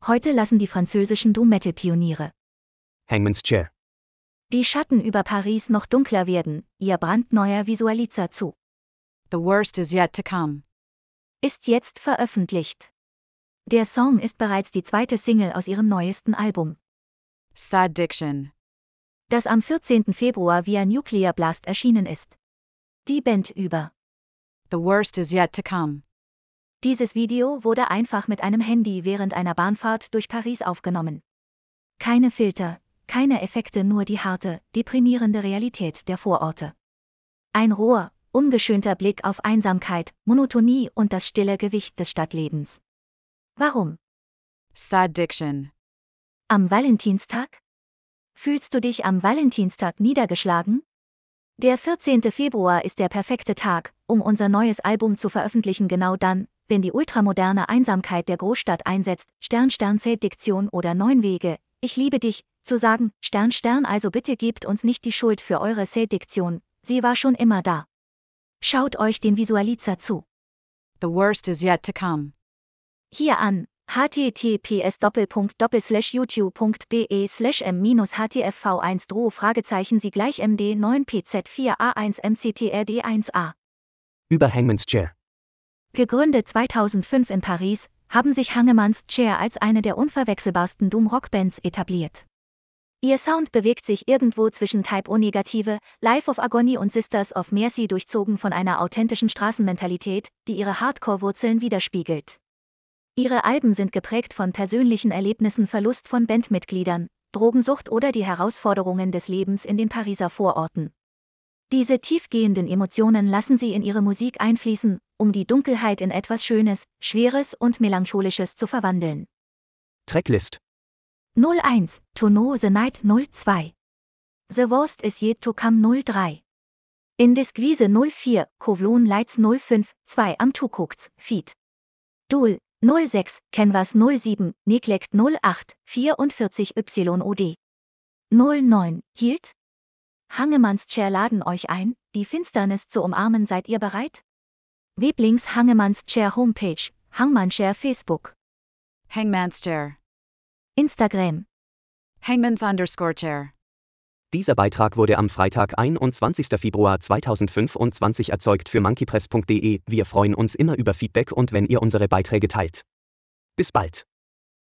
Heute lassen die französischen Doom-Metal-Pioniere Hangman's Chair. die Schatten über Paris noch dunkler werden, ihr brandneuer Visualizer zu. The worst is yet to come. Ist jetzt veröffentlicht. Der Song ist bereits die zweite Single aus ihrem neuesten Album, Sad Diction. das am 14. Februar via Nuclear Blast erschienen ist. Die Band über The worst is yet to come. dieses Video wurde einfach mit einem Handy während einer Bahnfahrt durch Paris aufgenommen. Keine Filter, keine Effekte, nur die harte, deprimierende Realität der Vororte. Ein roher, ungeschönter Blick auf Einsamkeit, Monotonie und das stille Gewicht des Stadtlebens. Warum? Sad Diction. Am Valentinstag? Fühlst du dich am Valentinstag niedergeschlagen? Der 14. Februar ist der perfekte Tag, um unser neues Album zu veröffentlichen, genau dann, wenn die ultramoderne Einsamkeit der Großstadt einsetzt, Sediktion oder 9 Wege, ich liebe dich, zu sagen, also bitte gebt uns nicht die Schuld für eure Sediktion, sie war schon immer da. Schaut euch den Visualizer zu. The worst is yet to come. Hier an https://youtube.be/m-htfv1dro Sie = MD9PZ4A1MCTRD1A. Über Hangman's Chair. Gegründet 2005 in Paris, haben sich Hangman's Chair als eine der unverwechselbarsten Doom-Rock-Bands etabliert. Ihr Sound bewegt sich irgendwo zwischen Type O Negative, Life of Agony und Sisters of Mercy, durchzogen von einer authentischen Straßenmentalität, die ihre Hardcore-Wurzeln widerspiegelt. Ihre Alben sind geprägt von persönlichen Erlebnissen, Verlust von Bandmitgliedern, Drogensucht oder die Herausforderungen des Lebens in den Pariser Vororten. Diese tiefgehenden Emotionen lassen sie in ihre Musik einfließen, um die Dunkelheit in etwas Schönes, Schweres und Melancholisches zu verwandeln. Tracklist. 01, To Know the Night 02. The Worst is Yet to Come 03. In Disguise 04, Kowloon Lights 05, 2 am Tukukts, Feed. Duel 06, Canvas 07, Neglect 08, 44 YOD. 09, Hielt? Hangman's Chair laden euch ein, die Finsternis zu umarmen. Seid ihr bereit? Weblinks Hangman's Chair Homepage, Hangman's Chair Facebook, Hangman's Chair. Instagram. Hangman's_Chair. Dieser Beitrag wurde am Freitag, 21. Februar 2025 erzeugt für monkeypress.de. Wir freuen uns immer über Feedback und wenn ihr unsere Beiträge teilt. Bis bald.